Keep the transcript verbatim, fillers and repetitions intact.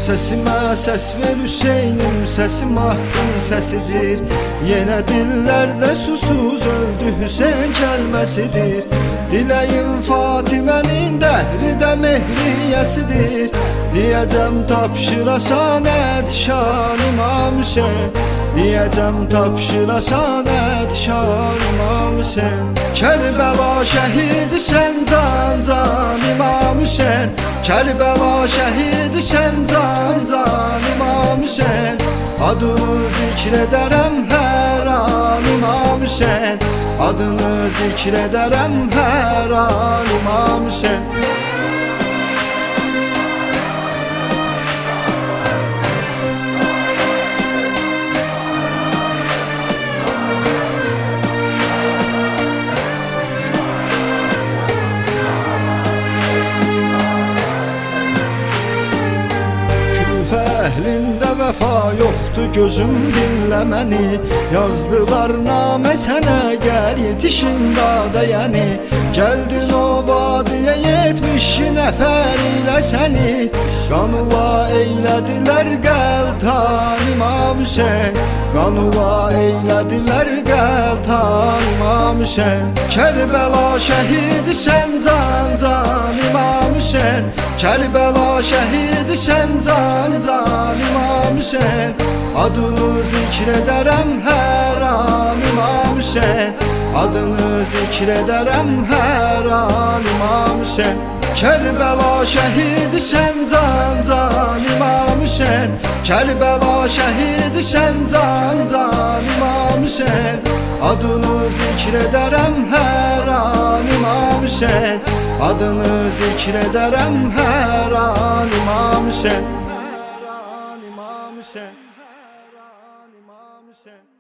Səsimə səs ver Hüseynim, səsim haqqın səsidir. Yenə dillərdə susuz öldü Hüseyn kəlməsidir. Diləyim Fatimənin dəhridə mehriyəsidir. Deyəcəm tapşırasan ətşan İmam Hüseyn, deyəcəm tapşırasan ətşan İmam Hüseyn. Kərbəla şəhidi sən can can İmam Hüseyn, Kərbəla şəhidi sən can can İmam Hüseyn. Adını zikr edərəm hər an İmam Hüseyn, adını zikr edərəm hər an İmam Hüseyn. Əhlində vəfa yoxdur, gözüm dinlə məni. Yazdılar namə sənə, gəl yetişin dada yəni. Gəldin o vadiyə yetmiş nəfər ilə səni. Qanula eylədilər qəltan İmam Hüseyn, qanula eylədilər qəltan İmam Hüseyn. Kərbəla şəhidi sən can can İmam Hüseyn, Kərbəla şəhidi sən can can İmam Hüseyn. Adını zikr edərəm hər an İmam Hüseyn, adını zikr edərəm hər an İmam Hüseyn. Kərbəla şəhidi sən can can İmam Hüseyn, Kərbəla şəhidi sən can can İmam Hüseyn. Adını zikr edərəm hər an İmam Hüseyn, adını zikr edərəm hər an İmam Hüseyn. Her an İmam Hüseyin.